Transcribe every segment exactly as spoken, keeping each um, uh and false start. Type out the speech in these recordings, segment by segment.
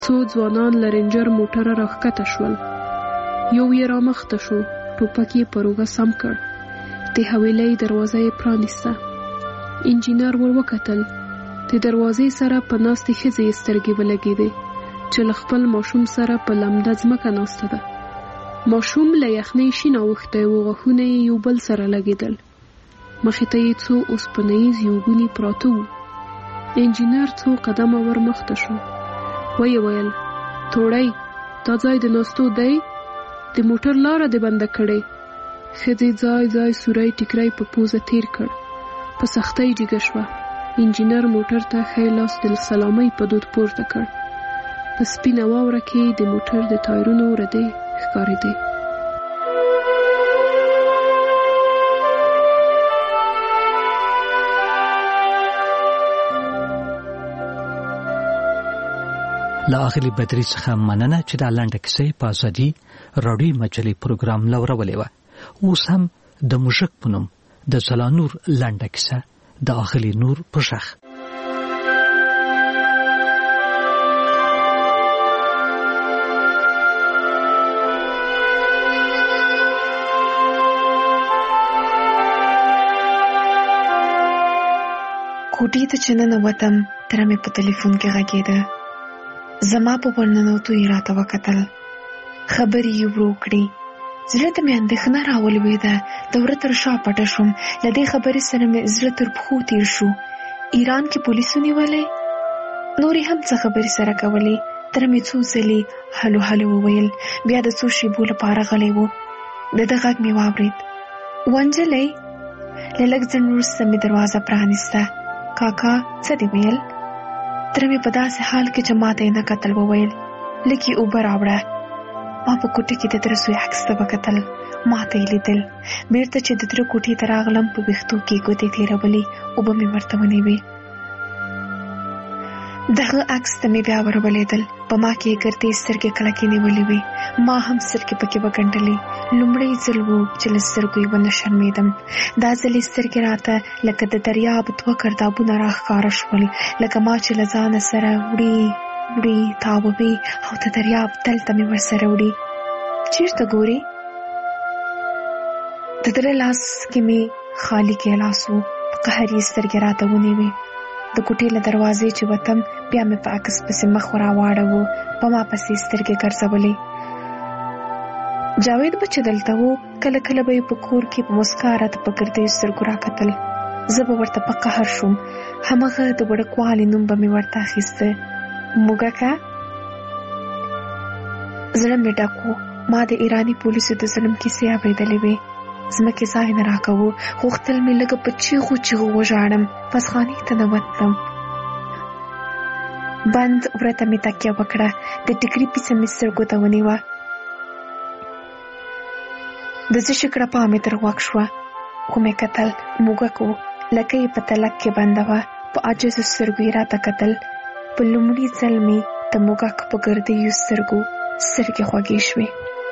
څو ځوانان له رینجر موټره راښکته شول. یو یې رامخته شو، ټوپک یې پر اوږه سم کړ. د حویلۍ دروازه یې پرانیسته. انجینر ور وکتل. د دروازې سره په ناستې ښځې یې سترګې ولګېدې چې له خپل ماشوم سره په لمده ځمکه ناسته ده. ماشوم له یخنۍ شین اوښتی و، غاښونه یې یو بل سره لګېدل. مخې ته یې څو اوسپنیز یوګوني پراته وو. انجینر څو قدمه ور مخته شو. ویې ویل: توړی، دا ځای د ناستو دی؟ د موټر لاره دې بنده کړې. ښځې ځای ځای سوری ټیکری په پوزه تیر کړ. په سختۍ جګه شوه. انجینر موټر ته ښی لاس د سلامۍ په دود پورته کړ. په سپینه واوره کې د موټر د ټایرونو ردې ښکارېدې. له اغلې بدري څخه مننه چې دا لنډه کیسه په ازادي راډیو مجلې پروګرام لورولې وه. اوس هم د موږک په نوم د ځلانور لنډه کیسه د اغلې نور په غږ. کوټې ته چې ننوتم، تره مې په تلیفون کې غږېده. زما په ورننوتو یې راته وکتل. خبرې یې ورو کړې. زړه ته مې اندېښنه راولوېده. د وره تر شا پټه شوم. له دې خبرې سره مې زړه تر پښو تیر شو. ایران کې پولیسو نیولی؟ نورې هم څه خبرې سره کولې. تره مې څو ځلې هلو هلو وویل. بیا د څو شېبو لپاره غلی و. د ده غږ مې واورېد. ونجلۍ! له لږ ځنډ وروسته مې دروازه پرانیسته. کاکا څه دې ویل؟ تره مې په داسې حال کې چې ما ته یې نه کتل وویل: لږ یې اوبه راوړه. ما په کوټې کې د تره سوی عکس ته وکتل. ما ته یې لیدل. بېرته چې د تره کوټې ته راغلم، په ویښتو کې یې ګوتې تېرولې. اوبه مې ورته ونیوې. دغه عکس ته مې بیا ورولېدل. په ما کې یې ګردې سترګې کلکې نیولې وې. ما هم سترګې پکې وګنډلې. لومړی ځل و چې له سترګو یې ونه شرمېدم. دا ځل یې سترګې راته لکه د دریاب دوه ګردابونه راښکاره شول، لکه ما چې له ځانه سره وړي وړي تاووي، او د دریاب دلته مې ورسره وړي. چېرته ګورې؟ د تره لاس کې مې خالي ګیلاس و. په قهر یې سترګې راته ونیوې. د کوټې له دروازې چې وتم، بیا مې په عکس پسې مخ راواړوه. په ما پسې سترګې ګرځولې. جاوید به چې دلته و، کله کله به یې په کور کې په مسکا راته په ګردیو سترګو راکتل. زه به ورته په قهر شوم. همغه د وړکوالي نوم به مې ورته اخیسته، موږکه. زړه مې ډک و. ما د ایراني پولیسو د ظلم کیسې اورېدلې وې. ځمکې ځای نه راکوو. غوښتل مې لږه په چیغو چیغو وژاړم. پسخانې ته ننوتم. بند وره ته مې تکیه وکړه. د ټیکري پیڅه مې سترګو ته ونیوه. د څه شکړه پا مې تر غوږ شوه. خو مې کتل، موږک و. لکه یې په تلک کې بنده وه. په عاجزو سترګو یې راته کتل. په لومړي ځل مې د موږک په ګردیو سترګو سترګې خوږې شوې.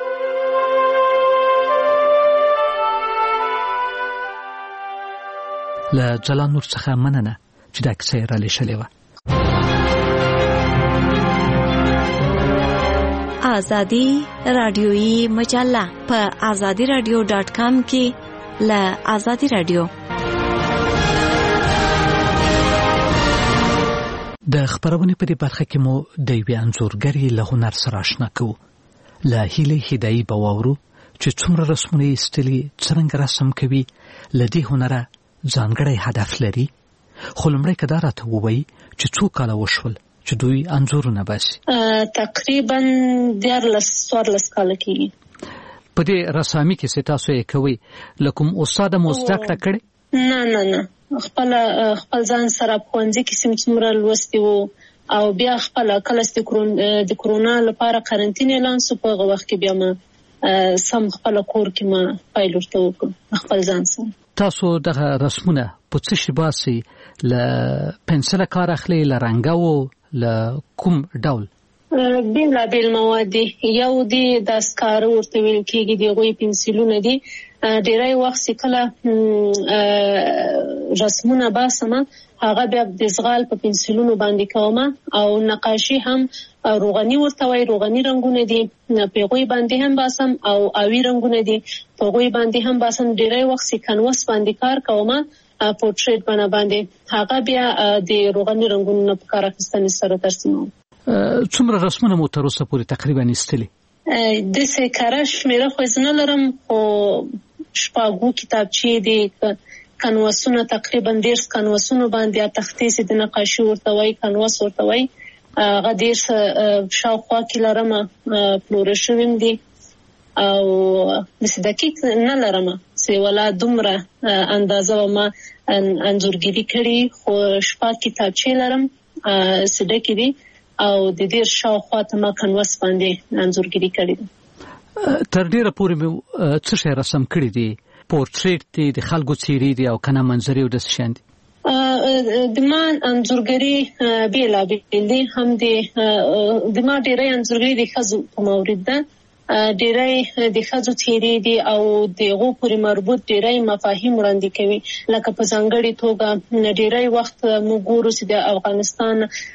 له ځلانور څخه مننه چې دا کیسه یې رالیږلې وه. آزادی رادیویی مجله په آزادی رادیو ډاټ کام کې له آزادی رادیو د خبرونې په دې برخه کې مو د یوې انځورګرې له هنر سره آشنا کوو. له هیلې هدایي به واورو چې څومره رسمونه یې ایستلي، څرنګه رسم کوي، له دې هنره ځانګړی هدف لري. خو لومړی که دا راته ووایي چې څو کاله وشول چې دوی انځورونه باسي؟ تقریبا دیارلس څوارلس کاله کېږي. په دې رسامي کې چې تاسو یې کوئ، له کوم استاده مو زده کړه کړې؟ نه نه نه خپل خپل ځان سره په ښوونځي کې چې څومره لوستي وو، او بیا خپل کله چې د کرونا لپاره قرنطین اعلان شو، په هغه وخت کې بیا ما سم خپل کور کې ما پیل ورته وکړ خپل ځان سره. تاسو دغه رسمونه په څه شي باسي؟ له پنسله کار اخلي، له رنګو، له کوم ډول؟ بېلابېل مواد دي. یو دي د سکاره ورته ویل کېږي، د هغوی پنسلونه دي. ډېری وخت چې کله رسمونه باسمه هغه بیا د زغال په پنسلونو باندې کومه، او نقاشي هم روغني ورته وایي، روغني رنګونه دي په هغوی باندې هم باسم، او آوي رنګونه دي په هغوی باندې هم باسم. ډېری وخت چې کنوس باندې کار کومه پورټریټ بڼه باندې، هغه بیا د روغني رنګونو په کار اخیستنې سره ترسیموم. څومره رسمونه مو تر اوسه پورې تقریبا ایستلي؟ داسې کره شمېره خو زه نه لرم، خو شپږو کتابچې دي، کنوسونه تقریبا دېرش کنوسونو باندې، تختې چې د نقاشي ورته وایي، کنوس ورته وایي، هغه دېرش شاوخوا کې لرم، پلوره شوي دي. او داسې دقیق نه لرم چې ولا دومره اندازه به ما انځورګري کړي، خو شپږ کتابچې لرم چې ډکې دي، او د دېرش شاوخوا ته ما کنوس باندې انځورګري کړي دي. تر ډیره پورې مې څه شی رسم کړي دي؟ پورټریټ دي، د خلکو څیرې دي، او کنه منظرې او داسې شیان دي؟ د ما انځورګري بېلابېل دي. هم د ما ډېری انځورګري د ښځو په مورد ده، ډېری د ښځو څیرې دي، او د هغو پورې مربوط ډېری مفاهیم وړاندې کوي. لکه په ځانګړې توګه ډېری وخت موږ ګورو چې د افغانستان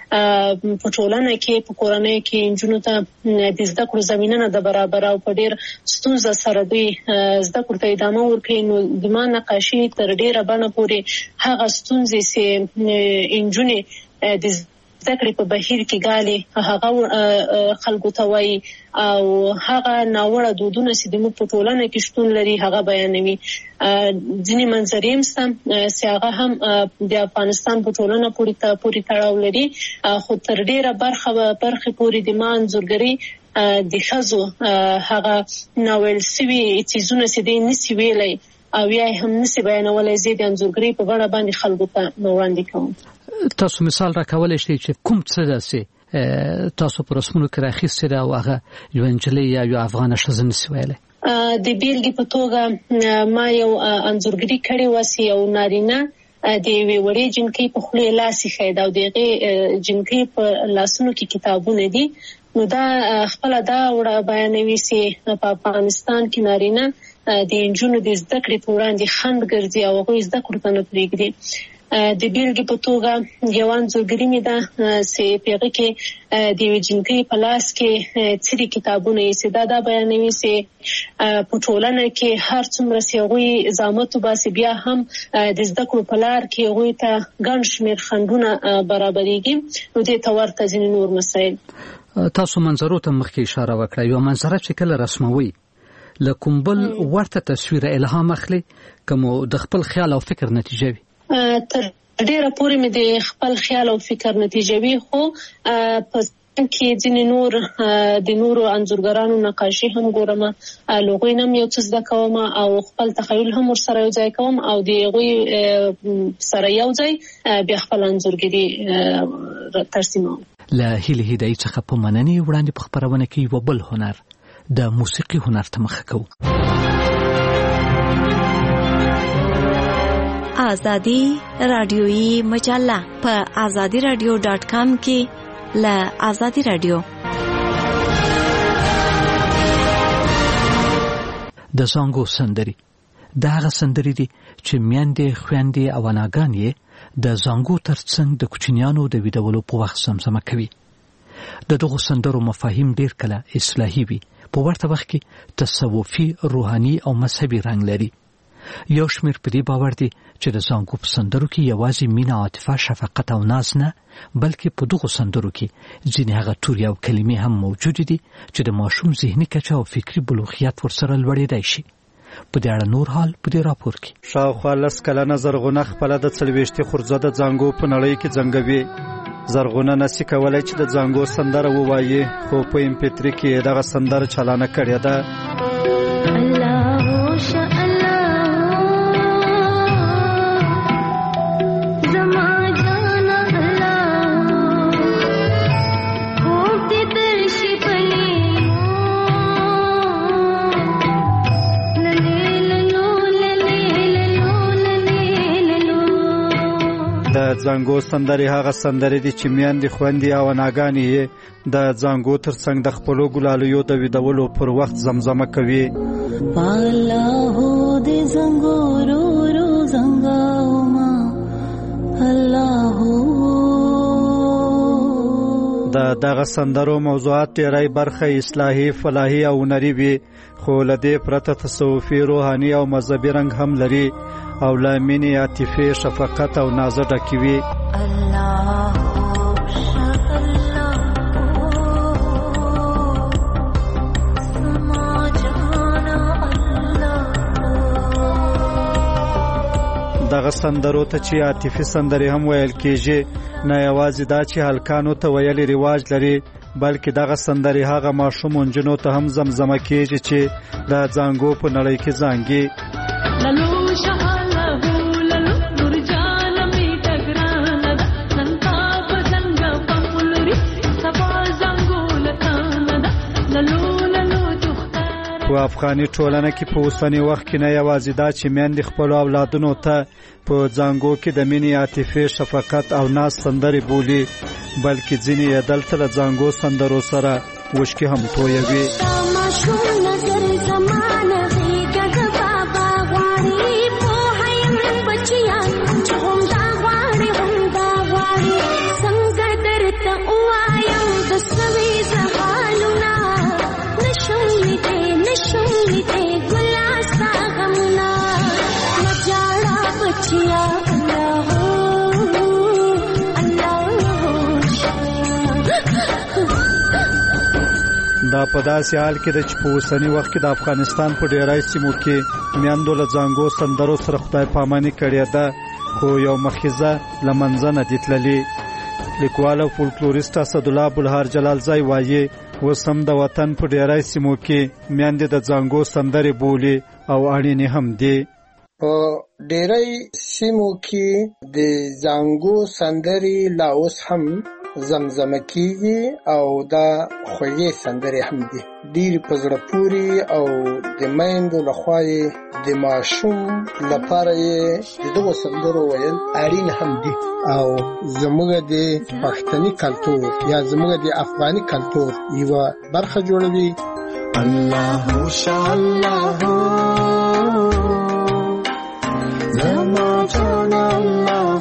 په ټولنه کې، په کورنۍ کې نجونو ته د زده کړو زمینه نه ده برابره، او په ډېر ستونزه سره دوی زده کړو ته ادامه ورکوي. نو د ما نقاشي تر ډېره بڼه پورې هغه ستونزې چې نجونې د زده کړې په بهیر کې ګالي هغه خلکو ته وایي، او هغه ناوړه دودونه چې د موږ په ټولنه کې شتون لري هغه بیانوي. ځینې منظرې هم شته چې هغه هم د افغانستان په ټولنه پورې تړاو لري، خو تر ډېره برخه برخې پورې د ما انځورګري د ښځو هغه ناویل سوي څیزونه چې دی نسي ویلی او یا هم نسي بیانولی، زه د انځورګري په بڼه باندې خلکو ته وړاندې کوم. تاسو مثال راکولی شئ چې کوم څه داسې تاسو په رسمونو کې راخیستې ده او هغه یو نجلۍ یا یو افغانه ښځه نسي ویلی؟ د بیلګې په توګه ما یو انځورګري کړې وه چې یو نارینه د یوې وړې جنکۍ په خولې لاس ایښی ده، او د هغې جنکۍ په لاسونو کې کتابونه دي. نو دا خپله دا وړه بیانوي چې په افغانستان کې نارینه د نجونو د زده کړې په وړاندې خنډ ګرځي او هغوی زده کړو ته نه پرېږدي. د بیلګې په توګه یو انځورګري مې ده چې په هغه کې د یوې جنکۍ په لاس کې څیرې کتابونه یې چې دا دا بیانوي چې په ټولنه کې هر څومره چې هغوی زحمت وباسي بیا هم د زده کړو په لار کې هغوی ته ګڼ شمېر خنډونه برابرېږي. نو دې ته ورته ځینې نور مسایل. تاسو منظرو ته مخکې اشاره وکړه. یو منظره چې کله رسموي له کوم بل ورته تصویره الهام اخلي که مو د خپل خیال او فکر نتیجه وي؟ تر ډېره پورې مې د خپل خیال او فکر نتیجه وي، خو په کې ځینې نور د نورو انځورګرانو نقاشي هم ګورم، له هغوی نه هم یو څه زده کوم او خپل تخیل هم ورسره یو ځای کوم، او د هغوی سره یو ځای بیا خپل انځورګري ترسیموم. له هیلې هدایي څخه په مننې وړاندې په خپرونه کې یو بل هنر د موسیقي هنر ته مخه کوو. آزادی رادیویی مجله په آزادی رادیو ډاټ کام کې ل آزادی رادیو د زانګو سندري دا هغه سندري دي چې میندې خويندې او اناګانې د زانګو ترڅنګ د کوچنیانو د ویډیولو په وخت زمزمه کوي. د دغه سندرو مفاهیم ډیر کله اصلاحي وي، په ورته وخت کې تصوفي، روحاني او مذهبي رنګ لري. یو شمیر په دې باور دي چې د زانګو په سندرو کې یوازې مینه، عاطفه، شفقت او ناز نه، بلکې په دغه سندرو کې ځینې هغه توري او کلمې هم موجود دي چې د ماشوم ذهني کچه او فکري بلوغیت ورسره لوړېدای شي. په دې اړه نور حال په دې راپور کې. شاوخوا لس کلنه زرغونه خپله د څلوېښتې خورزه د زانګو په نړۍ کې زنګوي. زرغونه نسی کولی چې د زانګو سندره ووایي، خو په ایم پی تری کې دغه سندره چالانه کړې ده. د ځانګو سندرې هغه سندرې دي چې میندې خویندې او اناګانې یې د ځانګو ترڅنګ د خپلو ګلالیو د ویدولو پر وخت زمزمه کوي. الله دې زنګو رو رو زنګاوما الله. د دغه سندرو موضوعات ډېری برخه اصلاحي، فلاحي او هنري وي، خو له دې پرته تصوفي، روحاني او مذهبي رنګ هم لري او له مینې، عاطفې، شفقت او نازه ډکې وي. دغه سندرو ته چې عاطفي سندرې هم ویل کېږي، نه یوازې دا چې هلکانو ته ویلې رواج لري، بلکې دغه سندرې هغه ماشوم نجونو ته هم زمزمه کېږي چې د ځانګو په نړۍ کې زانګي. په افغاني ټولنه کې په اوسني وخت کې نه یوازې دا چې میندې خپلو اولادونو ته په ځانګو کې د مینې، عاطفې، شفقت او ناز سندرې بولي، بلکې ځینې یې دلته له ځانګو سندرو سره وشکې هم تویوي. دا په داسې حال کې ده چې په اوسني وخت کې د افغانستان په ډیری سیمو کې میندو له ځانګو سندرو سره خدای پاماني کړې ده، خو یو مخیزه له منځه نه دي تللي. لیکوال او فولکلوریست اسدالله ابوالهار جلالزی وایي اوس هم د وطن په ډیری سیمو کې میندې د ځانګو سندرې بولي او اړینې هم دي. په ډیری سیمو کې د ځانګو سندرې لا اوس هم زمزمه کیږي او دا خوږې سندرې هم دي. ډېرې په زړه پورې او د میندو لخوا د ماشوم لپاره یې د دغو سندرو ویل اړین هم دي او زموږ د پښتني کلتور یا زموږ د افغاني کلتور یوه برخه جوړوي. الله شاء الله زما جان الله.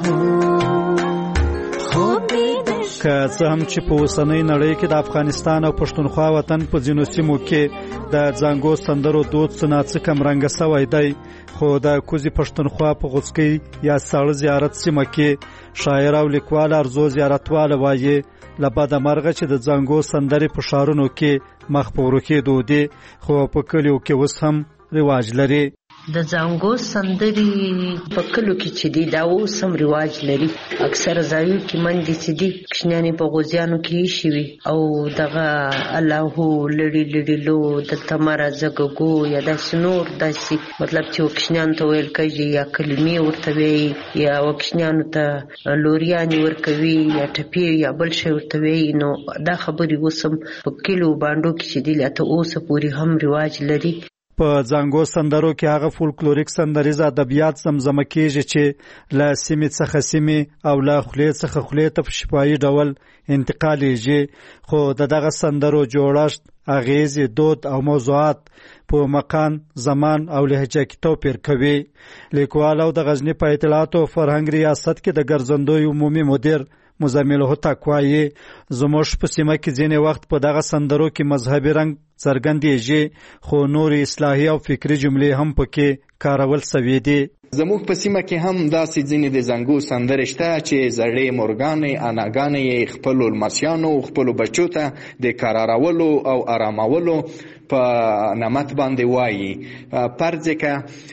که څه هم چې په اوسنۍ نړۍ کې د افغانستان او پښتونخوا وطن په ځینو سیمو کې د ځانګو سندرو دود څه ناڅه کمرنګه سوی دی، خو د کوزي پښتونخوا په غوڅکۍ یا ساړه زیارت سیمه کې شاعر او لیکوال ارزو زیارتواله وایي له بده مرغه چې د ځانګو سندرې په ښارونو کې مخ په ورکېدو دي، خو په کلیو کې اوس هم رواج لري. د ځانګو سندرې په کلو کې چې دي دا اوس هم رواج لري. اکثر ځایو کې منډې چې دي کشنیانې په غوزیانو کې ایښي وي او دغه اللهو لړي لړي لو دلته مه راځه ګګو یا داسې نور داسې مطلب چې وکشنیانو ته ویل کېږي یا کلمې ورته وایي یا وکشنیانو ته لوریانې ورکوي یا ټپې یا بل شی ورته وایي. نو دا خبرې اوس هم په کلو بانډو کې چې دي لا ته اوسه پورې هم رواج لري. په ځانګو سندرو کې هغه فولکلوریک سندریز ادبیات زمزمه کېږي چې له سیمې څخه سیمې او له خولې څخه خولې ته په شفاهي ډول انتقالیږي، خو د دغه سندرو جوړښت، اغیزې، دود او موضوعات په مکان، زمان او لهجه کې توپیر کوي. لیکوال او د غزني په اطلاعاتو او فرهنګ ریاست کې د ګرځندوی عمومي مدیر مزمل هوتک وایي زموږ په سیمه کې ځینې وخت په دغه سندرو کې مذهبي رنګ څرګندېږي، خو نورې اصلاحي او فکري جملې هم پکې کارول سوي دي. زموږ په سیمه کې هم داسې ځینې د زنګو سندرې شته چې زړې مورګانې اناګانې یې خپلو لمسیانو خپلو بچو ته د قرارولو او آرامولو په نعمت باندې وایي. فرض که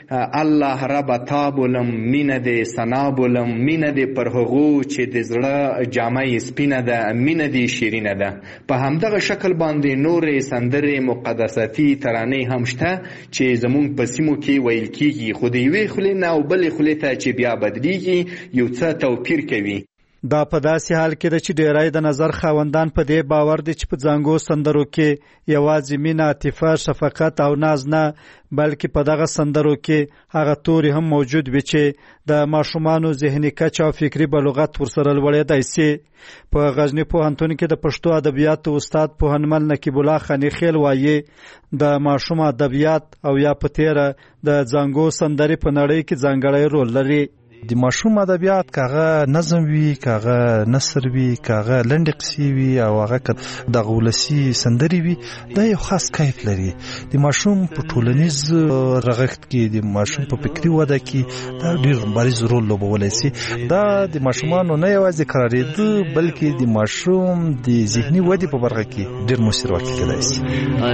الله رب تا بولم مینه دې ثنا بولم مینه دې پر هغو چې د زړه جامه یې سپینه ده مینه دې شیرینه ده. په همدغه شکل باندې نورې سندرې مقدساتي ترانې هم شته چې زموږ په سیمو کې ویل کېږي، خو د یوې خولې نه او بلې خولې ته چې بیا بدلیږي یو څه توپیر کوي. دا په داسې حال کې ده چې ډیری د نظر خاوندان په دې باور دي چې په ځانګو سندرو کې یوازې مینه، عاطفه، شفقت او ناز نه بلکې په دغه سندرو کې هغه توري هم موجود وي چې د ماشومانو ذهني کچه او فکري بلوغت ورسره لوړېدای سي. په غزنی پوهنتون کې د پښتو ادبیاتو استاد پوهنمل نقیب الله خانی خیل وایي د ماشوم ادبیات او یا په تیره د ځانګو سندرې په نړۍ کې ځانګړی رول لري. د ماشوم ادبیات کاغه نظم وی، کاغه نثر وی، کاغه لنډ قصې وی او هغه د غولسی سندري وی، دا یو خاص کیف لري. د ماشوم په ټولنیز رغښت کې، د ماشوم په فکری وده کې دا ډیر بارز رول لوبولی سي. دا د ماشومانو نه یوازې قرارېدو بلکې د ماشوم د ذهني ودې په برخه کې ډیر مؤثر واقع کېدای سي.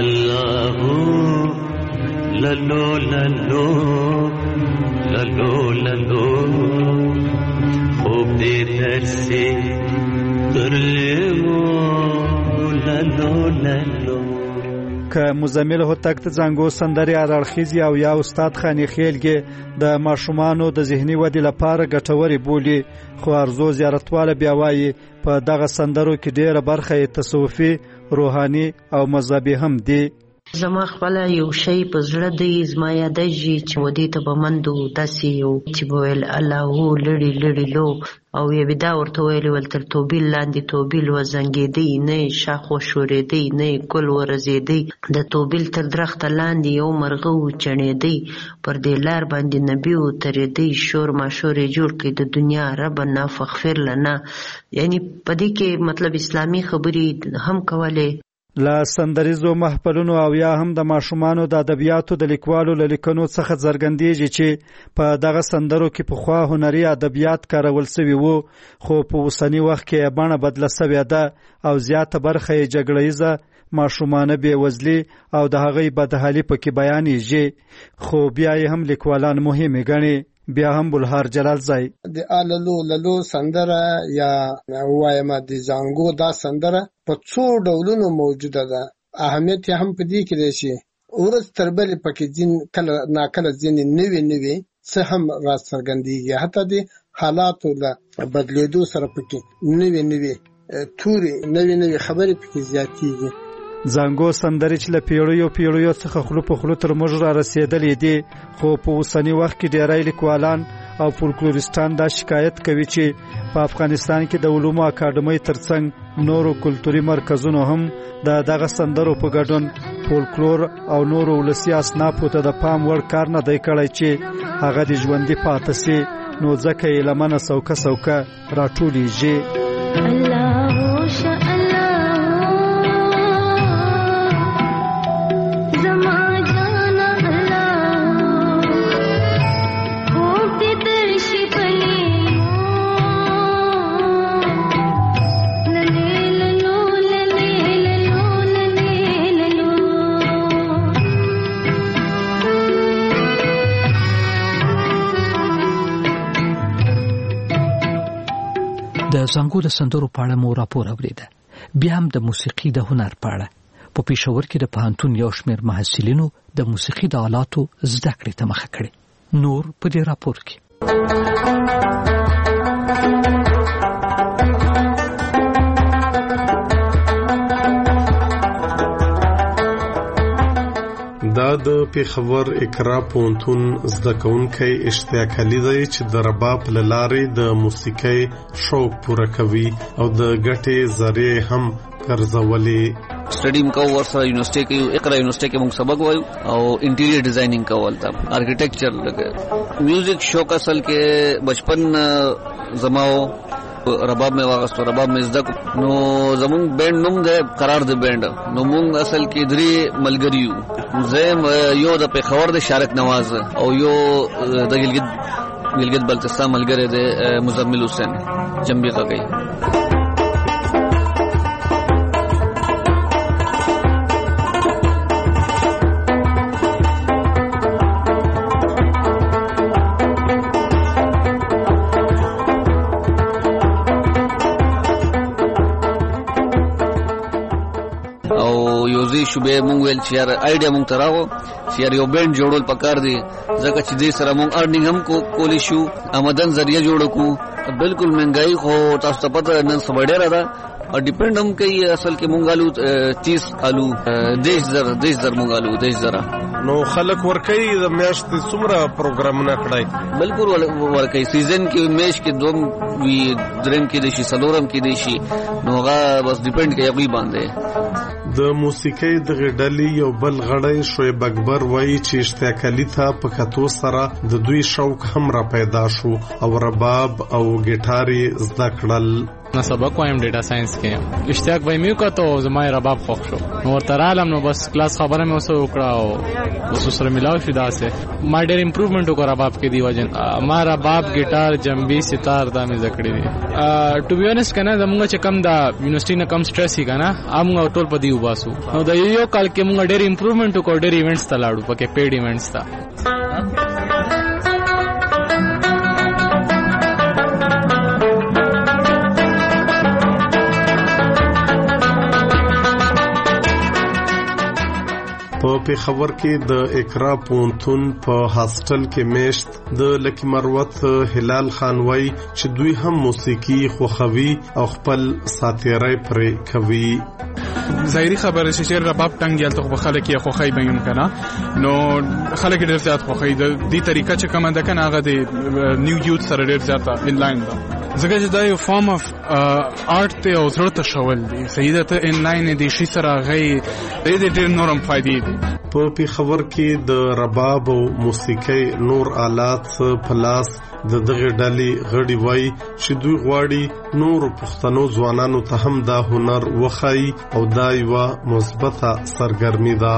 الله للو للو للو للو خوب دې ترسي ترلمو للو للو. که مزمل هوتک ته ځانګو سندري اړخیزي او یا استاد خانی خیلګي د ماشومانو د ذهني ودې لپاره ګټوري بولی، خو ارزو زیارتواله بیا وایي په دغه سندرو کې ډیره برخه تصوفي، روحاني او مذهبي هم دي. زما خپل یو شی په زړه دی، زما یادېږي چې ودې ته به مندو داسې یو چې به ویل الله لړي لړي لو او یې بدا ورته ویلي ول تر توبیل لاندې توبیل وزنګېدی، نه شاخ وشورېدی، نه ګل ورزېدی، د توبیل تر درخته لاندې یو مرغه وچڼېدی، پر دې لار باندې نبي وترېدی، شور ماشور یې جوړ کړي د دنیا ربنا فغفر لنا. یعنی په دې کې مطلب اسلامي خبرې هم کولې. لا سندریزو محفلونو او یا هم د ماشومانو د ادبیاتو د لیکوالو له لیکنو څخه څرګندېږي چې په دغه سندرو کې پخوا هنري ادبیات کارول سوي وو، خو په اوسني وخت کې بڼه بدله سوې ده او زیاته برخه یې جګړه ییزه، ماشومانه بېوزلي او د هغې بدحالي پکې بیانېږي. خو بیا یې هم لیکوالان مهمې ګڼي. بیا هم بلهار جلال زای د آللو للو سندره یا وایم د ځانګو دا سندره په څو ډولونو موجوده ده. اهمیت هم په دې کې دی چې ورځ تر بلې پکې ځین کله ناکله ځینې نوې نوې څه هم راڅرګندېږي، حتی د حالاتو له بدلېدو سره پکې نوې نوې تورې نوې نوې خبرې پکې زیاتېږي. ځانګو سندرې چې له پیړیو پیړیو څخه خلو په خلو تر موږ را رسېدلې دي، خو په اوسني وخت کې ډېری لیکوالان او فولکلوریستان دا شکایت کوي چې په افغانستان کې د علومو اکاډمۍ ترڅنګ نورو کلتوري مرکزونو هم د دغه سندرو په ګډون فولکلور او نورو ولسي اصنافو ته د پام وړ کار نه دی کړی چې هغه د ژوندي پاتې سي، نو ځکه یې لمنه سوکه سوکه راټولېږي. د ځانګو د سندرو په اړه مو راپور اورېده. بیا هم د موسیقي د هنر په اړه په پېښور کې د پوهنتون یو شمېر محصلینو د موسیقي د آلاتو زده کړې ته مخه کړې. نور په دې راپور کې. دا د پېښور اقرا پوهنتون زده کوونکی اشتیاق علي دی چې د رباب له لارې د موسیقۍ شوق پوره کوي او د ګټې ذریعې هم ګرځولې. سټډیم کو ورسره یونیورسيټي کې اقرا یونیورسيټي کې موږ سبق وایو او انټیریئر ډیزاینینګ کول تا آرکیټیکچر لګه میوزیک شوق اصل کې بچپن زماو رباب میں واغستو رباب میں زده نو زمون بینډ نوم ده قرار ده بینډ نو مونږ اصل کې درې ملګریو زم یو د پیښور د شارک نواز او یو د ګلګت ګلګت بلتستان ملګری ده مزمل حسین جنبی غږی. او یو ځای شوبې مونږ ویل چې یار آیډیا مونږ ته راغو چې یار یو بینډ جوړول پکار دی ځکه چې دې سره مونږ ارنینګ هم کولی شو آمدن ذریعہ جوړ کو بالکل مهنګای خو تاسو ته پته نن سبا ډیره ده او ډیپند هم کوي اصل کې مونږ آلو تیس آلو دیش زر دیش زر مونږ آلو دیش زر نو خلک ورکي د میاشتې څومره پروګرامونه کړای بالکل ورکي سیزن کې میش کې دوم وی درم کې دي شي سلورم کې دي شي نو هغه بس ډیپند کوي غوي باندې د موسیقۍ د غډلې یو بل غړی شعیب اکبر وایي چې اشتیاق علي ته په کتو سره د دوی شوق هم را پیدا شو او رباب او ګیټاري زده کړل نه سبق وایم ډیټا ساينس کې اشتیاق وای میو کا ته زما رباب خوښ شو نو ورته رالم نو بس کلاس خبره مې اوسه وکړه او اوس سره ملاو شو داسه ما ډېر امپروومنت وکړ رباب کې دی وجن ما رباب ګیټار جنبي ستار دا مې ذکرې دي ټو بي اونست کنه زموږ چې کم دا یونیورسيټي نه کم سټرس هی کنه امغه ټول په دی وباسو نو دا یو کال کې موږ ډېر امپروومنت وکړ ډېر ایونټس ته لاړو پکې پیډ ایونټس ته په پیښور کې د اقرا پونتون په هاستل کې میشت د لکی مروت هلال خان وای چې دوی هم موسیقي خوخوي او خپل ساتیرای پرې کوي ظاهري خبره چې رباب ټنګ یالته خو خلک یې خوخی بیم کنه نو خلک ډېر زیات خوخی د دې طریقه چې کومه ده کنه هغه د نیو یوث سره ډېر زیات ان لاین ده ځکه چې دا یو فارم اف آرت ته او زړه ته شول دي سیده ته ان لاین دي شي سره غي دې ډېر نورم فائدې دي په پیښور کې د رباب او موسیقي نور آلات پلاس د دغه ډلې غړي وای چې دوی غواړي نور پښتنو ځوانانو ته هم دا هنر وخی او دا یو مثبته سرګرمي ده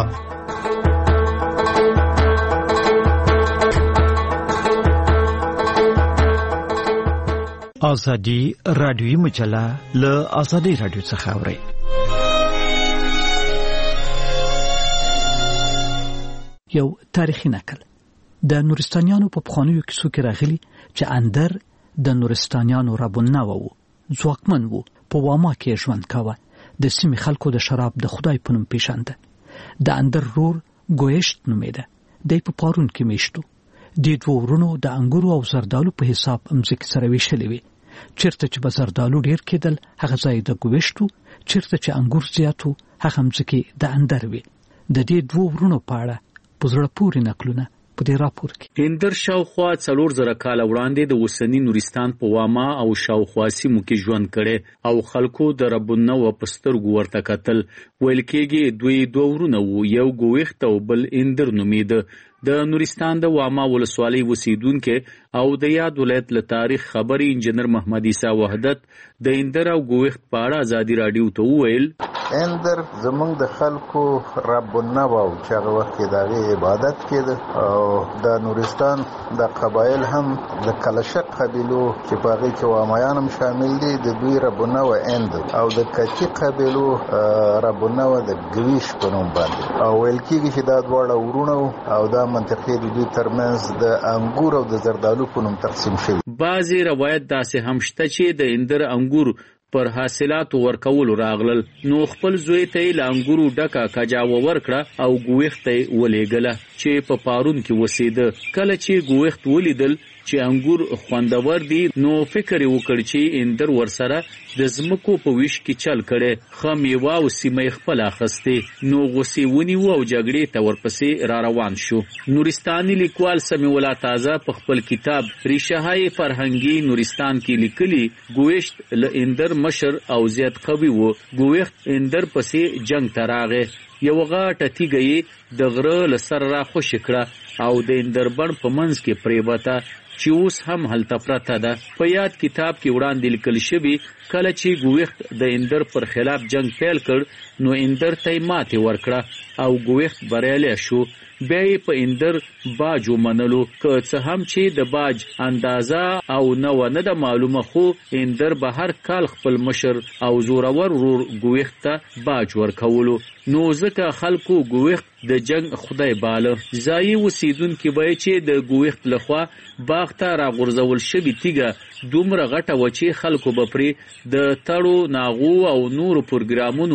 ازادي رادیوي مجله له ازادي رادیو څخه اوري یو تاریخي نقل د نورستانیانو په پخوانیو کیسو کې راغلي چې اندر د نورستانیانو رابونه وو ځواکمن وو په واما کې ژوند کاوه د سیمې خلکو د شراب د خدای په نوم پیژانده د اندر رور ګویشت نومېده د په پارون کې میشتو د دوه ورونو د انګورو او زردالو په حساب امځکه سره ویشلې وي چیرته چې به زردالو ډیر کېدل هغه ځای د ګویشتو چیرته چې انګور زیاتو هغه امځکه د اندر وي د دې دوه ورونو په اړه پزړه پورې نقلونه په دې راپور کې هندر شاوخوا څلور زره کال وړاندې د وسنی نورستان په واما او شاوخوا سیمو کې ژوند کړي او خلکو د ربونه و پسترګو ورته کتل ویل کېږي دوی دوه ورونه وو یو ګوښت او بل اندر نومېده د نورستان د واما ولسوالۍ اوسیدونکو او د یاد ولایت له تاریخ خبري انجنیر محمد عیسی وحدت د اندر او ګوښت په اړه ازادي رادیو ته وویل اندر زمونږ د خلکو ربونه وو چې هغه وخت کې د عبادت کېده او د نورستان د قبایل هم د کلشق قبیلو چې په هغه کې وامایان هم شامل دي د دوی ربونه و اندر او د کچی قبیلو ربونه و د ګویش په نوم باندې او ویل کېږي چې دا دواړه ورونه او دا منطقې د دوی ترمنځ د انګور او د زردالو په نوم تقسیم شوی بعضی روایت داسې هم شته چې د اندر انګور پر حاصلات ورکول راغلل نو خپل زوی ته لانګورو ډکا کجاو ورکړه او ګوښت ولېګله چې په پارون کې وسیده کله چې ګوښت ولیدل چې انګور خوندور دي نو فکر وکړ چې اندر ورسره د زمکو په ویش کې چل کړي خمیوا او سیمه خپل اخسته نو غوسی ونی وو او جګړې ته ورپسې را روان شو نورستاني لیکوال سمیع الله تازه په خپل کتاب ریشهای فرهنګي نورستان کې لیکلي ګوښت ل اندر مشر او زیات قوي وو ګوښت اندر پسې جنگ تراغه یو غاټه تیګي د غره لسر را خوش کړه او د اندربن په منځ کې پریبته چې اوس هم هلته پرته ده په یاد کتاب کې وړاندې لیکل شوی کله چې ګوښت د اندر پر خلاف جنگ پیل کړ نو اندر ته ماته ورکړه او ګوښت بریالی شو بیا په اندر باج ومنلو که څه هم چې د باج اندازه او نو نه د معلومه خو اندر به هر کال خپل مشر او زورور ورور ګوښت ته باج ورکولو نو ځکه خلکو ګوښت د جنگ خدای باله ځای وسیدونکو وای چې د ګوښت لخوا باغ ته راغورځول شوی تیګه دومره غټه و چې خلکو به پرې د تړو ناغو او نور پروګرامونو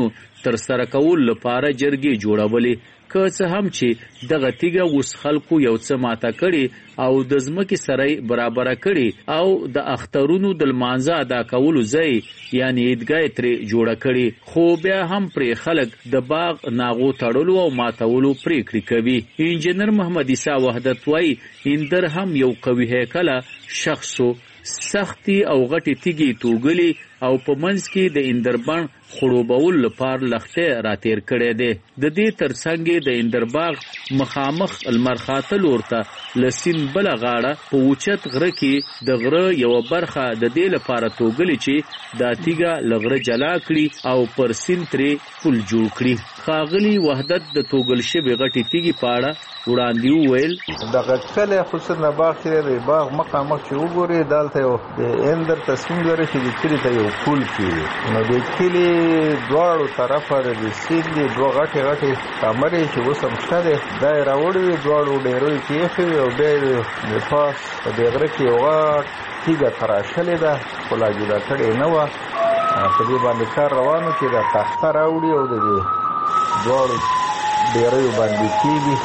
تر سره کول لپاره جرګې جوړولې. که څه هم چې دغه تیګه اوس خلکو یو څه ماته کړي او د ځمکې سره برابره کړي او د اخترونو د لمانځه ادا کولو ځای یعنی عیدګاه ترې جوړه کړي، خو بیا هم پرې خلک د باغ ناغو تړلو او ماتولو پریکړې کوي. انجینر محمد عیسی وحدت وایي اندر هم یو قوي هیکله شخصو، سختی او غټي تیږي توګلي او په منځ کې د اندربان خړوبول لپاره لخته راتیر کړي دي. د دې ترڅنګ د اندرباغ مخامخ المرخاته لورته لسین بل غاړه په اوچت غره کې د غره یو برخه د دې لپاره توګلي چې د تیګه لغره جلا کړي او پر سین ترې پل جوړ کړي. خاغلی وحدت د توګل شوی غټي تیږي پاړه وړاندې ویل دغه کله حسن باغ کې د باغ مخامخ چې وګوري دالته یو د اندر تصمیم لري چې د کلی ته یو پل کې نو د کلی دواړو طرفه د سیندي دوه غټي غټي کمرې چې وسم شته دای راوړي دواړو ډیروي کې او به د پاس د غره کې یو غټ تیګه تراشلې ده خلا جوړه کړې نه و په دې باندې کار روانو چې دا تخته راوړي او د دواړو ډیروي باندې کېږي.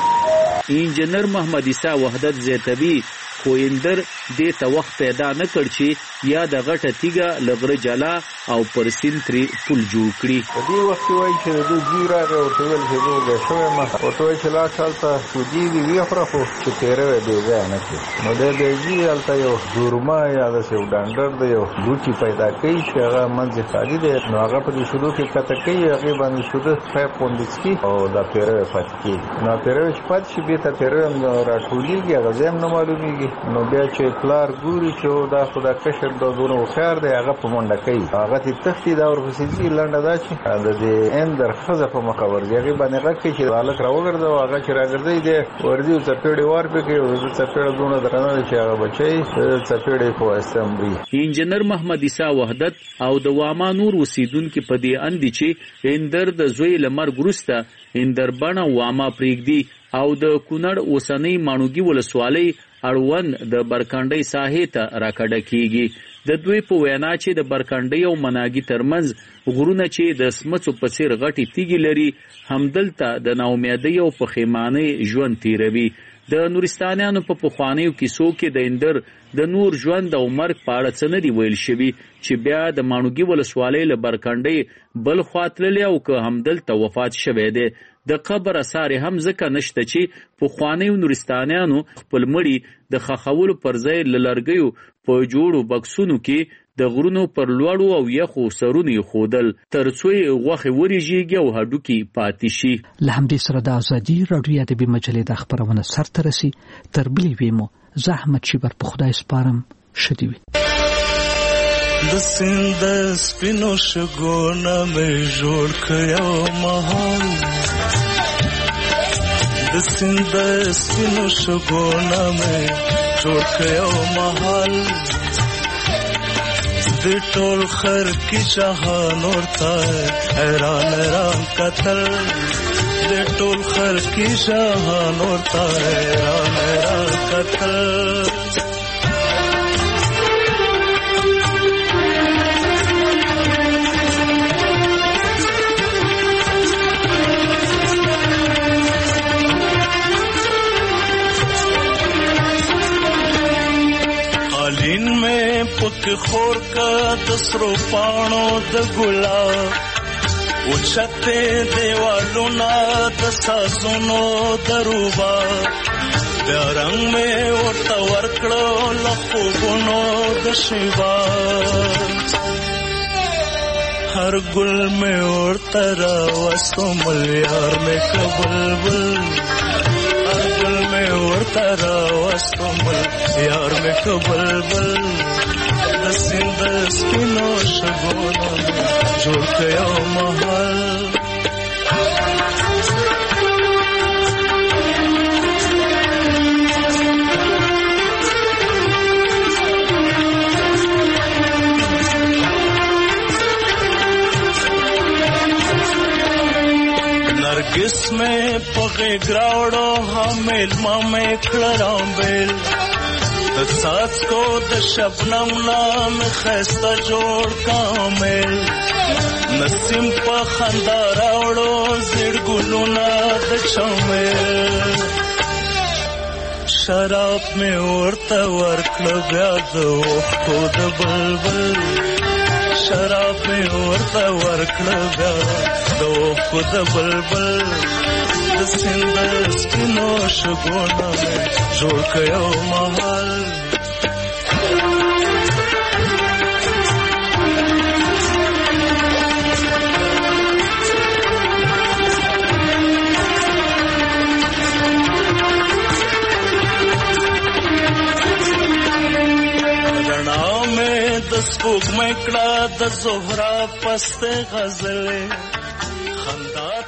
انجینر محمد عیسی وحدت زیتوی خو اندر دې ته وخت پیدا نه کړ چې یا د غټه تیګه لغره جلا او پر سین ترې پل جوړ کړي. په دې وخت کې وایي چې د دوی ځي راغی او ته ویل چې دوی د شوی ما ورته وایي چې لا چالته سودي دي وی خره خو چې تېره وی بې ځایه نه کړي نو دی دی ځي هلته یو دورما یا داسې یو ډنډر دی یو لوټي پیدا کوي چې هغه منځ خالي دی نو هغه په دې شودو کې کته کوي هغې باندې شوده پایپ غوندې څکي او دا تېره وی پاتې کېږي. نو تېره وی چې پاتې شي بېرته تېره وی راټولېږي هغه ځای هم نه معلومېږي نو بیا چې پلار ګوري چې دا خو دا کشر دا دونه هوښیار دی هغه په منډه کوي هغه ترې تښتي دا ورپسې ځي لنډه دا چې د دې اندر ښځه په مخه ورځي هغې باندې غږ کوي چې هلک راوګرځوه هغه چې راګرځوي دی ورځي او څپېړې وار پرې کوي او د څپېړه دونه درنه ده چې هغه بچی د څپېړې په واسطه مري. انجینر محمد عیسی وحدت او د واما نور اوسېدونکي په دې اند دي چې اندر د زوی له مرګ وروسته اندربڼه واما پرېږدي او د کونړ اوسنۍ ماڼوګي ولسوالۍ اړوند د برکنډۍ ساحې ته راکډه کیږي. د دوی په وینا چې د برکنډۍ او مناګي ترمنځ غرونه چې د سمڅو په څیر غټي تیږي لري همدلته د ناامیدۍ او پښیمانۍ ژوند تیروي. د نورستانیانو په پخوانیو کیسو کې د اندر د نور ژوند او مرګ په اړه څه نه دي ویل شوي چې بیا د ماڼوګي ولسوالۍ له برکنډۍ بل خوا تللی او که همدلته وفات شوی دی. د قبر اثار هم ځکه نشته چې پخوانیو نورستانیانو خپل مړي د ښخولو پر ځای له لرګیو په جوړو بکسونو کې د غرونو پر لوړو او یخو سرونو ایښودل تر څو یې غوښې ورژېږي او هډوکي پاتې شي. له همدې سره د ازادي راډیو ادبي مجلې د خپرونه سرته رسي. تر بلې وې مو زه احمد شیبر په خدای سپارم. ښه دې وي. د سیند سپینو شګو نه مې جوړ کړو مهال د سیند سپینو شګو نه مې جوړ کړو مهال د ټول خر کی جهان ورته حیران حیران قتل د ټول خر کی جهان ورته حیران حیران قتل پک خور کا دسرو پانو د ګلاب او چته دیوالو نا د ساسونو دروبا بیا رنگ میں ورته ورکړو لخو ګونو د شیوا هر ګل میں ورته را وسو مل یار میں کبلبل هر ګل میں ورته را وسو مل یار میں کبلبل د سیند سپینو شګو نه جوړ کړو محل नरगिस में पगे ग्रावड़ो हमेल मामे खड़रांबेल साथ को द शबनम नाम खस्ता जोड़ कामेल نسیم په خندا راوړو زړ ګلونه د چمن شراب مې ورته ورکړه بیا د اوښکو د بلبل شراب مې ورته ورکړه بیا د اوښکو د بلبل د سیند سپینو شګونه مې جوړ کړ یو مهال رڼا مې د سپوږمۍ کړه د زهرا پسته غزلې